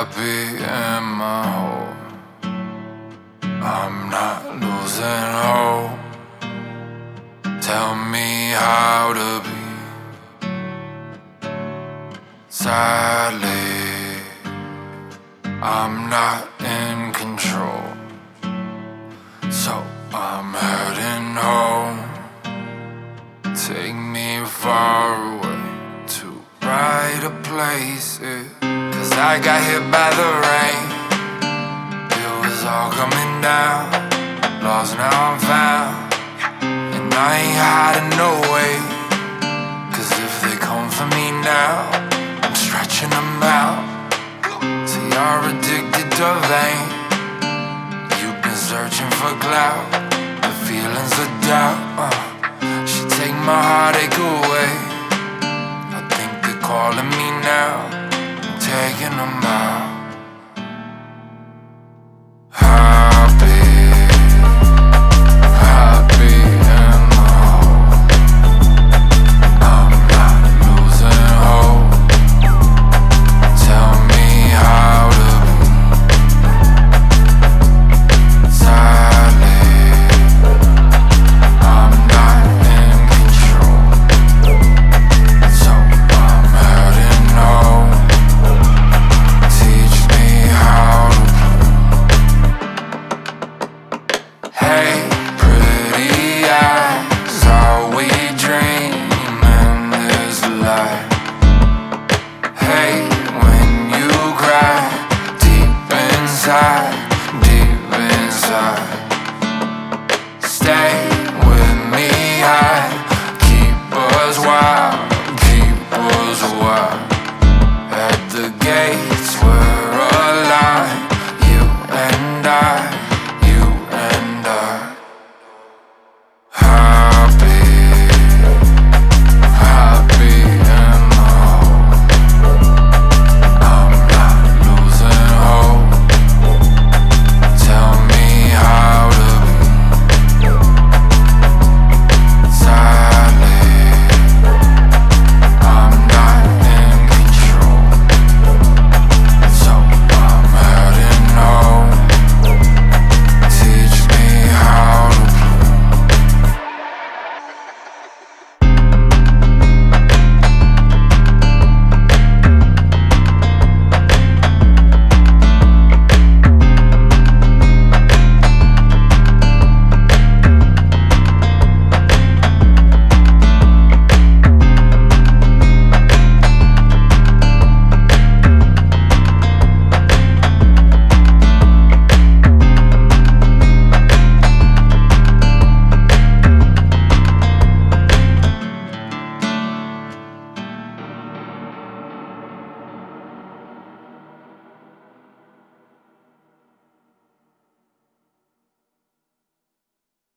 happy in my home. I'm not losing hope. Tell me how to be. Sadly, I'm not in control, so I'm heading home. Take me far away to brighter places, 'cause I got hit by the rain. It was all coming down. Lost, now I'm found. And I ain't hiding no way, 'cause if they come for me now, I'm stretching them out. See, you're addicted to vain. You've been searching for clout, the feelings of doubt. She take my heartache away. I think they're calling me now. I'm taking them out. Happy in my home. I'm not losing hope. Tell me how to be. Sadly, I'm not in control, so I'm heading home. Teach me how to play. Hey, pretty eyes, are we dreaming this life? Hey, when you cry deep inside,